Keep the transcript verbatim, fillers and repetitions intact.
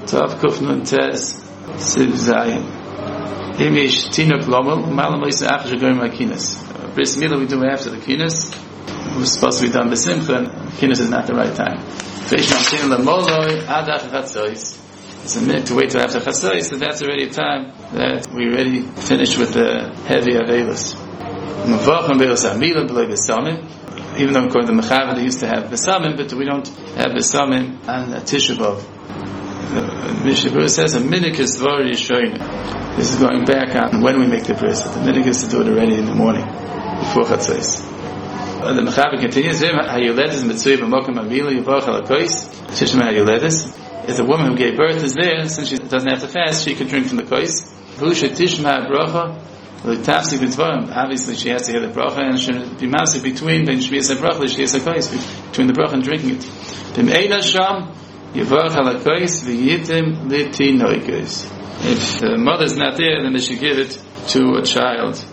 Tav Kufnun Tes Siv Zayin. Imish Tinuk Lomel, Malam Lisa Achash Gorim Akinas. Bris Milah we do after the Kinas. It was supposed to be done Besimcha. Kinas is not the right time. Feishman Tin Lamoloi Adach Chatzois. It's a minute to wait till after Chatzois, so that's already a time that we already finished with the heavy Avelis. Mavacham Be'os Amilah B'loi Besamim. Even though according to Mechaber they used to have Besamim, but we don't have Besamim on Tisha B'Av. Mishabur says a minikus dvar yishoyne. This is going back on when we make the bris. The minikus to do it already in the morning before chatzos. The Mechaber continues. Hayuledes mitzvah b'mokum avila yivach alakois. Tishma hayuledes. If the woman who gave birth is there, since she doesn't have to fast, she can drink from the kois. V'usha tishma bracha l'tafsik b'dvarim. Obviously, she has to hear the bracha and she should be masik between ben shviyas and bracha l'shviyas kois, between the bracha and drinking it. B'm eina sham. If the mother's not there, then they should give it to a child